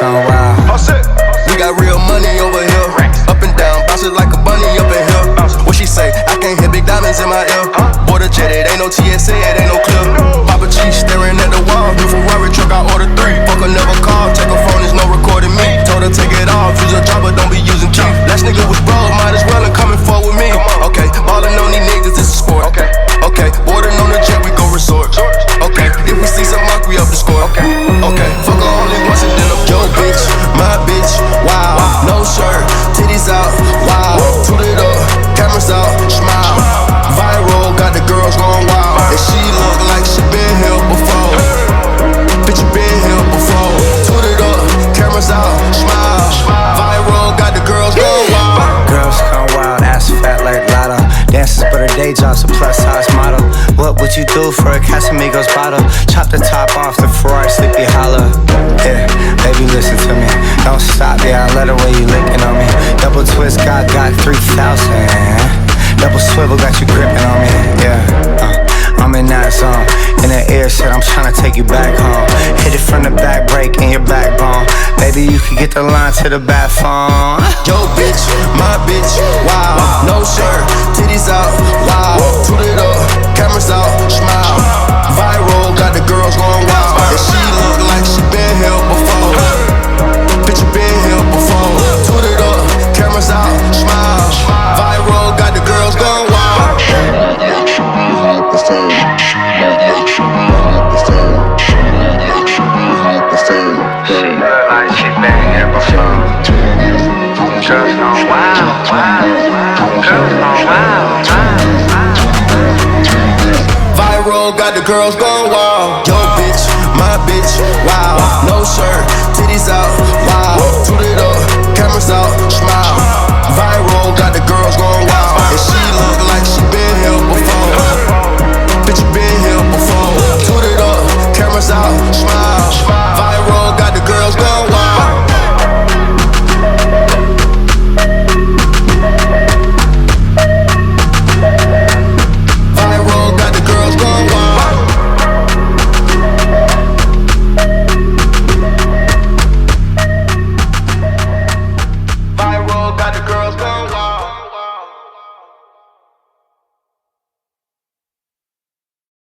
gone wild. We got real money over here. Up and down, bounce it like a bunny up in here. What she say? I can't hear big diamonds in my ear. Border jet, it ain't no TSA, it ain't no clip. Papa cheese staring at the wall. New Ferrari truck, I order 3. Fuck her, never call. Check her phone, there's no recording me. Told her take it off, use a dropper, don't be using key. Last nigga was broke, might as well and coming forward with me. Okay, ballin' on these niggas, this is sport. Okay, boarding on the jet, we go resort. Okay, if we see some mark, we up the score. Okay, fuck her only once and then I'm yo bitch, my bitch, wow. No shirt, titties out, wow. Toot it up, cameras out, smile. Viral, got the girls going wild. And she look like she been here before. Bitch, you been here before. Toot it up, cameras out, smile. Viral, got the girls going wild. Girls gone wild, ass fat like Lotto. Dances but her day job's a plus size model. What would you do for a Casamigos bottle? Chop the top off the Ferrari Sleepy Hollow. Yeah, baby listen to me. Don't stop, yeah, I love the way you licking on me. Double twist, got 3,000. Double swivel, got you gripping on me. Yeah, I'm in that zone. In the air, said I'm tryna take you back home. Hit it from the back, break in your backbone. Baby, you can get the line to the back phone. Yo bitch, my bitch, wow. No shirt, titties out, wow. Toot it up, cameras out, smile. Viral, got the girls going wild. And she look like she been here before. Bitch, you been here before. Toot it up, cameras out, smile. Viral, got the girls going wild. Like she been here before. Girls gone wild, Girls gone wild, Viral, got the girls going wild. Yo bitch, my bitch, wow. No shirt, titties out,